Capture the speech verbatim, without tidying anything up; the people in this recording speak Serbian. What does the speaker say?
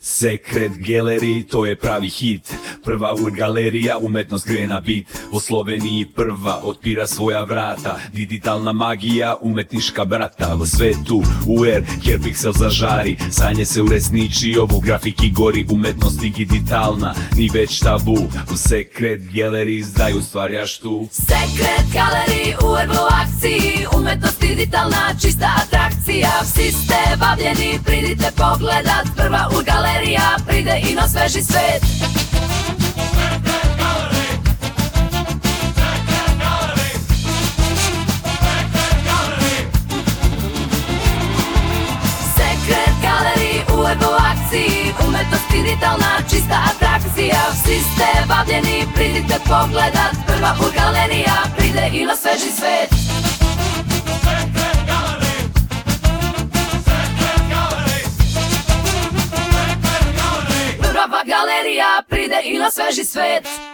Secret Gallery, to je pravi hit. Prva ur galerija, umetnost gre na bit. U Sloveniji prva otpira svoja vrata. Digitalna magija, umetniška brata. U svetu U R, kjer piksel zažari. Sanje se uresniči, ovu grafiki gori. Umetnost digitalna, ni već tabu. U Secret Gallery izdaju stvarjaš tu. Secret Gallery, U R u akciji. Umetnost digitalna, čista atrakcija. Vsi ste bavljeni, pridite pogledat. Prva ur galerija, pride i na sveži svet. Secret Gallery, U R u akciji. Umetnost digitalna, čista atrakcija. Vsi ste bavljeni, pridite pogledat. Prva ur galerija, pride i na sveži svet. Prva galerija, pride i na sveži svet.